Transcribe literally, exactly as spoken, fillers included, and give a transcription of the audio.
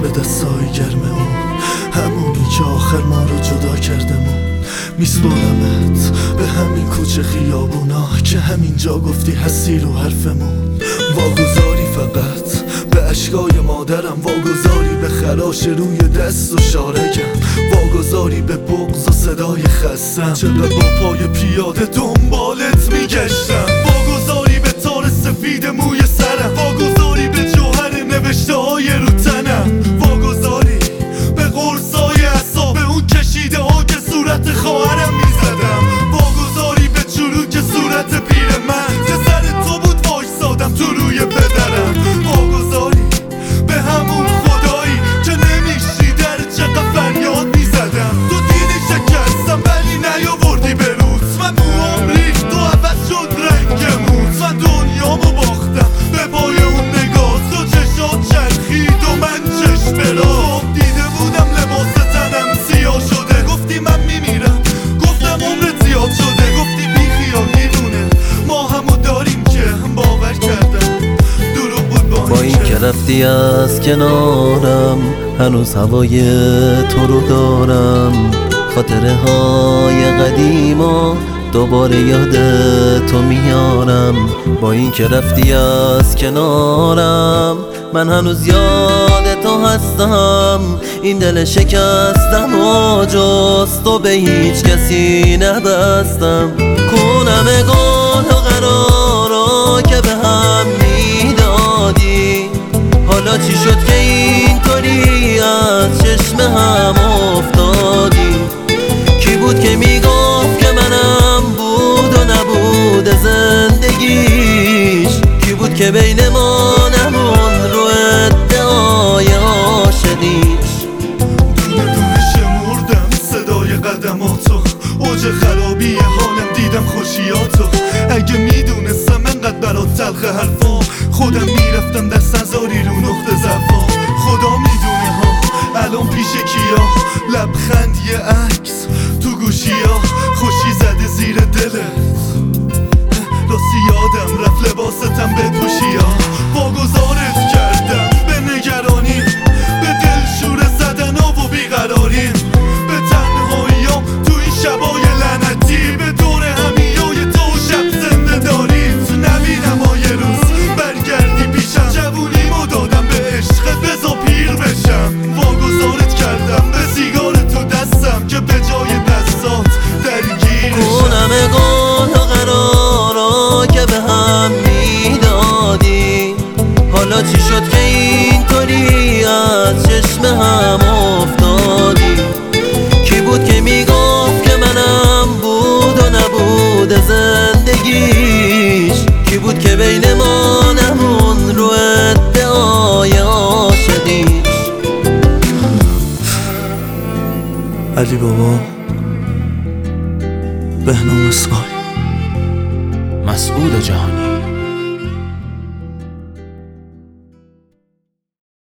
به دستای گرم اون، همونی که آخر ما رو جدا کردمون. میسپارمت به همین کوچه خیابونا که همینجا گفتی هستی رو حرفمون. واگذاری فقط به اشکای مادرم، واگذاری به خراش روی دست و شارگم، واگذاری به بغض و صدای خستم چقدر با پای پیاده دنبالت میگشتم، واگذاری به تار سفید موی سرم، واگذاری به جوهر نوشته های رو تنم، واگذاری به قرصای عصا، به اون کشیده ها که صورت خواهرم میزدم، واگذاری به چروک صورت پیر من که سر تو بود وایسادم تو روی پدرم، واگذاری به همون خدایی که نمیشیدر چقدر فریاد میزدم. تو دیدی شکستم ولی نیاوردی به روز، من موام ریخت و عوض شد رنگمون، من دنیامو باختم به پای اون نگاه، تو چشات چرخید و من چشم برا دیده بودم لباس تنم سیاه شده، گفتی من میمیرم، گفتم عمرت زیاد شده، گفتی بی خیال میدونه ما همو داریم که هم باور کردم دروغ بود. با, با این که رفتی از کنارم هنوز هوای تو رو دارم، خاطره های قدیما دوباره یاد تو میارم. با این که رفتی از کنارم من هنوز یاد تو هستم، این دل شکستم و جز تو به هیچ کسی نبستم. کنم گل و قرارا که به هم میدادی، حالا چی شد که اینطوری از چشم هم افتادی؟ کی بود که میگفت که منم بود و نبود زندگیش؟ کی بود که بین ما نمون رو ادعای عاشقیش؟ دونه دونه شمردم صدای قدماتو، اوج خرابی حالم دیدم خوشیاتو، اگه میدونستم انقدر برات تلخ حرفا خودم میرفتم دست نزاری رو نقطه ضعفا. خدا میدونه ها الان پیش کیا، لبخند یه عکس تو گوشیا، خوشی زده زیر دلت راستی یادم رفت لباستم بپوشی ها، واگذارت کردم به نگرانی، به دلشور زدن ها و بیقراریم، به تنهاییام تو این شبای لعنتی، به دور همیای تو شب زنده داریت نبینم ها یه روز برگردی پیشم، جوونیمو دادم به عشقت بزا پیر بشم، واگذارت کردم به سیگار تو دستم که به جای دستات درگیرشم. کنم گل و قرارا که به هم میدادی، حالا چی شد که اینطوری از چشم هم افتادی؟ کی بود که میگفت که منم بود و نبود زندگیش؟ کی بود که بین ما نمون رو ادعای عاشقیش؟ علی بابا، بهنام اسماعیل، مسعود جهانی.